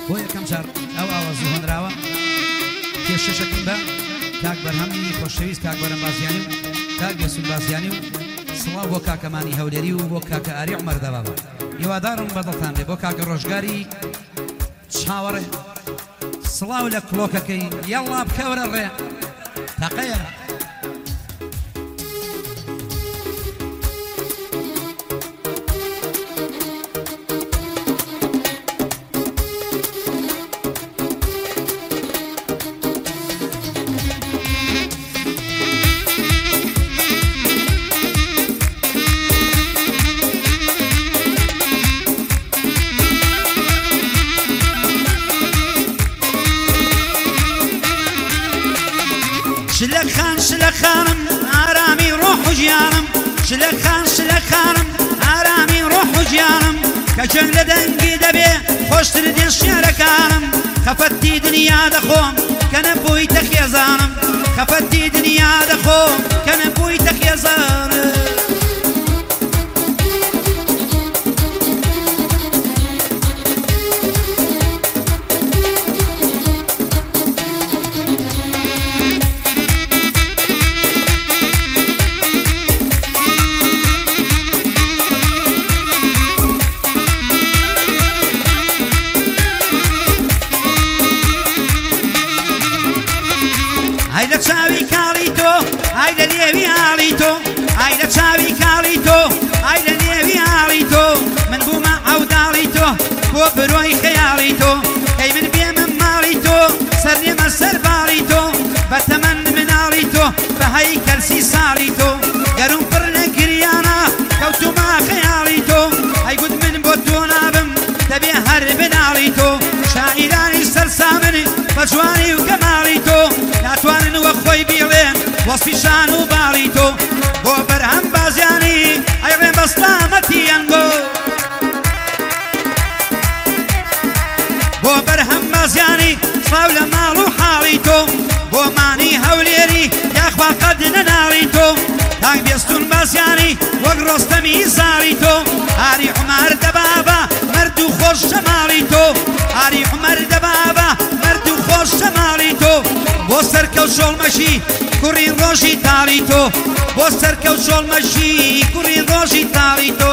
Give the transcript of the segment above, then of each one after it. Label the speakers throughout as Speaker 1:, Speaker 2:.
Speaker 1: بۆ یەکەم جار ئەو ئاوازە هۆنراوە کێشەشەکەم بە کاک بەرهەمی خۆشەویست کاک بەرهەم بازیانی و کاک بێسون بازیانی و سڵاو بۆ کاکەمانی هەولێری و بۆ کاکە ئاری عومەر دەبابە هیوادارم بەدڵتان بێ بۆ کاکە ڕۆژگاری چاوەڕێ سڵاو لە کڵۆکەکەی یەڵا بکەورە ڕێ تەقەیە
Speaker 2: شلەخانم ئارامی ڕۆح و ژیانم شلەخانم ئارامی ڕۆح و ژیانم کە جەنگ لە دەنگی دەبێ خۆشتر دێن شێرەکانم خەفەتی دنیا دەخۆم کە نەبوویتە خێزانم خەفەتی دنیا دەخۆم کە نەبوویتە خێزانم چاوی کاڵی تۆ ئای لە نێوی ئاڵی تۆ من بوومە ئەوداڵی تۆ بۆ بڕۆی خەیاڵی تۆ کەی من بێمە ماڵی تۆ سەر نێمە سەر باڵی تۆ بە تەمەن مناڵی تۆ بە هەی کەرسی ساڵی تۆ گەروم پڕ لە گریانە کەوتومە خەیاڵی تۆ ئەیگوت من بۆ تۆ نابم دەبێ هەر بناڵی تۆ شاعیرانی سەرسامن بە جوانی و گەماڵی تۆ ناتوانن وە خۆی بیڵێن وەسفی شان و باڵی تۆ بۆ بەرهەم بازیانی ئەیڕێ بەسلامەتی ئەنگۆ بۆ بەرهەم بازیانی سڵاو لە ماڵ و حاڵی تۆ بۆ مانی هەولێری یاخوا قەد نەناڵی تۆ تاک بێستون بازیانی وەک ڕۆستەمی زاڵی تۆ ئاری عومەر دەبابە مەرد و خۆش شەماڵی تۆ ئاری عومەر دەبابە مەرد و خۆش شەماڵی تۆ بۆ سەرکەوت شۆڵمەشی کوڕی ڕۆژی تاڵی تۆ بۆ سەرکەوت شۆڵمەشی کوڕی ڕۆژی تاڵی تۆ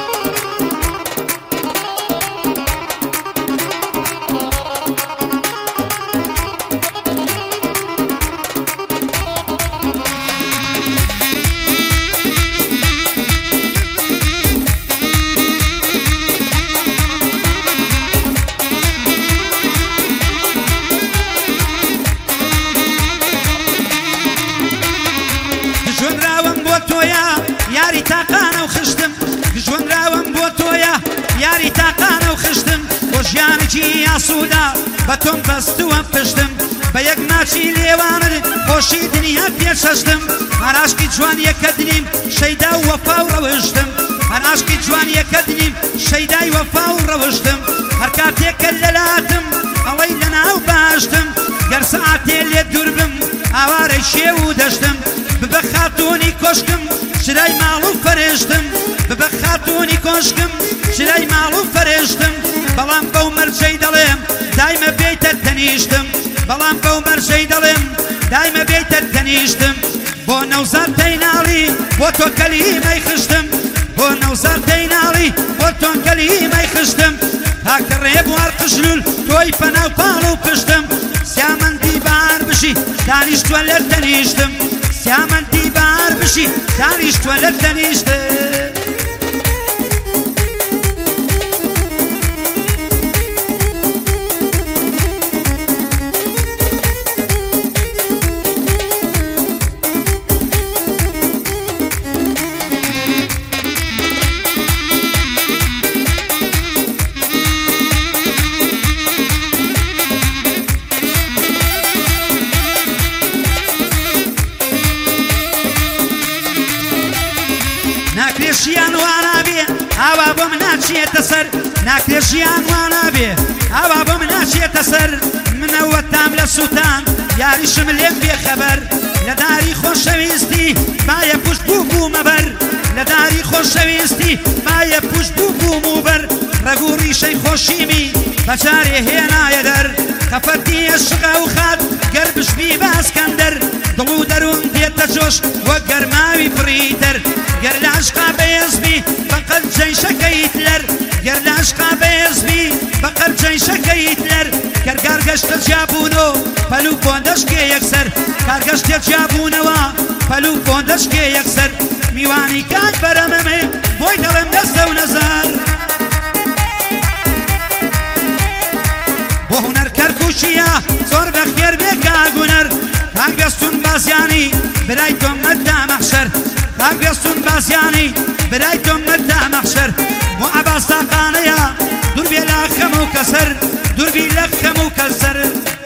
Speaker 2: ژیانێکی ئاسوودا بە تۆم بەستووە پشتم بە یەک ماچی لێوانت خۆشی دنیا پێشەشتم هەراشکی جوان یەکە دنیم شەیدا و وەفا و ڕەوشتم هەراشکی جوان یەکە دنیم شەیدای وەفا و ڕەوشتم هەر کاتێکە لەلاتم ئەڵەی لەناو باشتم گەر سەعاتێ لێ دوور بم ئاوارەی شێو و دەشتم ببە خاتوونی کۆشکم شرای ماڵ و فەرێشتم ببە خاتوونی کۆشکم شرای ماڵ و فەرێشتم بەڵام بەو مەرجەی دەڵێم دایمە بێتە تەنیشتم بەڵام بەو مەرجەی دەڵێم دایمە بێتە تەنیشتم بۆ نەوزار تەیناڵی بۆ تۆ کەلیمەی خشتم بۆ نەوزار تەیناڵی بۆ تۆ کەلیمەی خشتم تاکە ڕێبوار قژلول تۆی پەناو پاڵ و پشتم سیامەندی بار بشی دانیشتووە لەر تەنیشتم سیامەندی بار بشی دانیشتووە لەر تەنیشتم ناکرێشیان وانابێ ئاوا بۆ من ناچێتە سەر ناکرێشیان وانابێ ئاوا بۆ من ناچێتە سەر منەوە تام لە سووتان یاریشم لێم بێخەبەر لە داری خۆشەویستی باە پوشت بوو بوومە بەر لە داری خۆشەویستی باە پوشت بوو بووم و بەر ڕەگوو ڕیشەی خۆشیمی بەجارێ هێنایە دەر خەفەتی عشقە و خات گەر بشبی بە ئەسکەندەر دڵ و دەروون دێتە جۆش وەک گەرماوی پڕیتر گەر لە عشقا بەهێزبی بەقەد جەیشەکەیت لەر گەر لە عشقا بەهێزبی بەقەد جەیشەکەیت لەر کارگەشتە جیابوونەوە پەلوو بۆندەشکێ یەکسەر کارگەشتە جیابوونەوە پەلوو بۆندەشکێ یەکسەر میوانی کاک بەرەمەمێ بۆی دەڵێم دەستە و نەزار بۆ هونەر کەرکووشیە زۆر بەخێر بێ کاگونەر کاگەستون بازیانی برای تۆمەتدا مەحشەر کاگەستون بازیانی برای تۆمەتدا مەحشەر بۆ عەباس تاقانەیە دوور بێ لە خەم و کەسەر دووربی لە خەم و کەسەر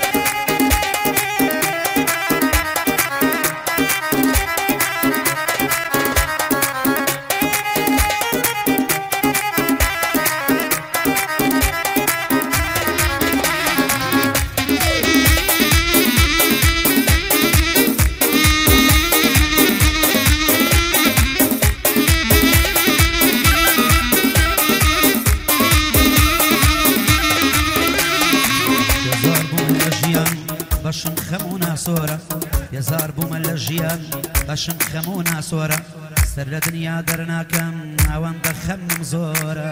Speaker 2: بەشم خەم و ناسۆرە بێزار بوومە لە ژیان بەشم خەم و ناسۆرە سەر لە دنیا دەرناکەم ئەوەندە خەمم زۆرە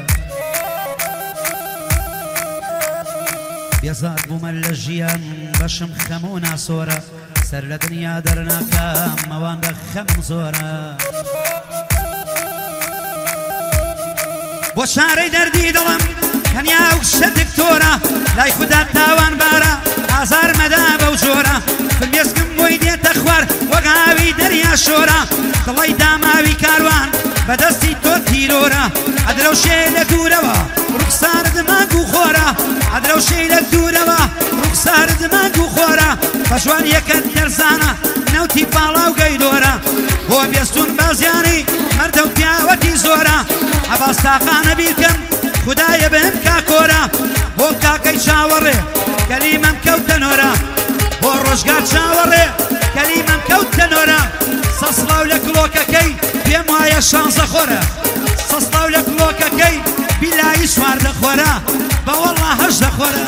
Speaker 2: بێزار بوومە لە ژیان بەشم خەم و ناسۆرە سەر لە دنیا دەرناکەم ئەوەندە خەمم زۆرە بۆ شارەی دەردی دڵم تەنیا و شە دکتۆرە لای خوددا تاوان بارە ئازار مەدا بەو جۆرە فرمێسکم بۆی دێتە خوار وەک ئاوی دەریا شۆرە دڵی داماوی کاروان بەدەستی تۆ تیرۆرە ئەدرەوشێ لە دوورەوە ڕوخسارت مانگ و خۆرە ئەدرەوشەی لە دوورەوە ڕوخسارت مانگ و خۆرە بەژوانیەکەت دەرزانە نەوتی پاڵا و گەیدۆرە بۆ بێستون بازیانی مەردە و پیاوەتی زۆرە عەباس تاقانە بیرکەم خودایە بهم کاکۆرە بۆ کاکەی چاوەڕێ کەلیمەم کەوتە نۆرە بۆ ڕۆژگار چاوەڕێ کەلیمەم کەوتە نۆرە سەسڵاو لە کلۆکەکەی پێم وایە شانزە خۆرە سەسڵاو لە کلۆکەکەی بیلایی سواردە خۆرە بەوەڵا هەژدە خۆرە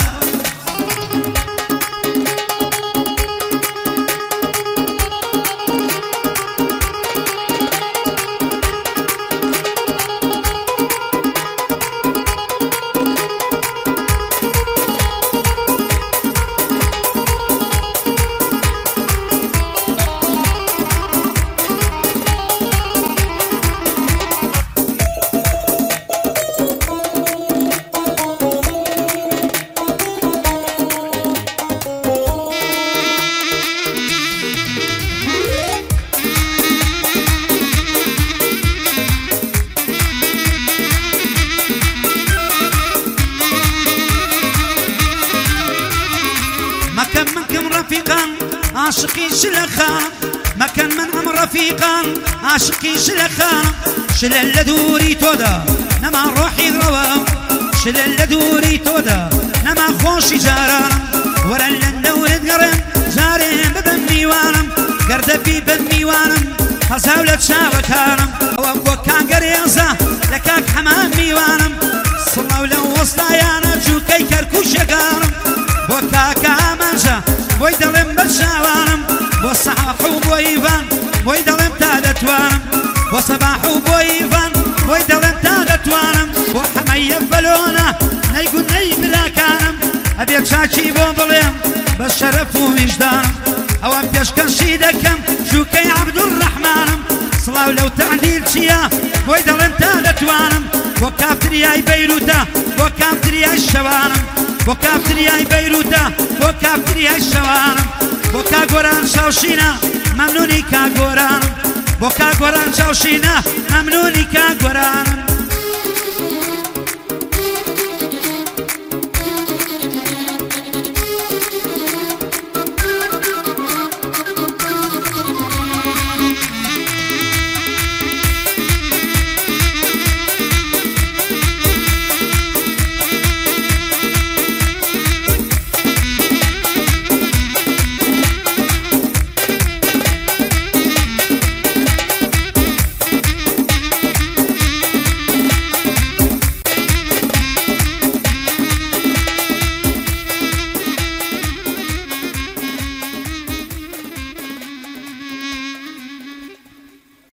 Speaker 2: عاشقي شلخان ما كان من أم رفيقان عاشقي شلخان شلل لدوري تودا نما روحي روام شلل لدوري تودا نما خوشي جاران ورا لندور قرم جارين ببن ميوانم قرد في بن ميوانم هزاولة شاوكانم وكان قريزة لكاك حمام ميوانم صلوا لو وسطايانا جوكي كركوشكانم وكاكا منجا بۆی دەڵێم بەرشاوانم بۆ سەحاح و بۆ ئیڤان بۆی دەڵێم تا دەتوانم بۆ سەباح و بۆ ئیڤان بۆی دەڵێم تا دەتوانم بۆ حەمەیە بەلۆنە نەیگو نەی براکانم ئەبێ چاچی بۆ بڵێم بە شەرەف و ویژدانم ئەوەم پێشکەشی دەکەم ژووکەی عەبدوڕەحمانم سڵاو لەو تەعدیل چییە بۆی دەڵێم تا دەتوانم بۆ کافتریای بەیروتە بۆ کافتریای شەوانم بۆ کافتریای بەیروتە بۆ کافتریای شەوانم بۆ کاگۆران شاوشینە مەمنونی کاگۆرانم بۆ کاگۆران شاوشینە مەمنونی کاگۆرانم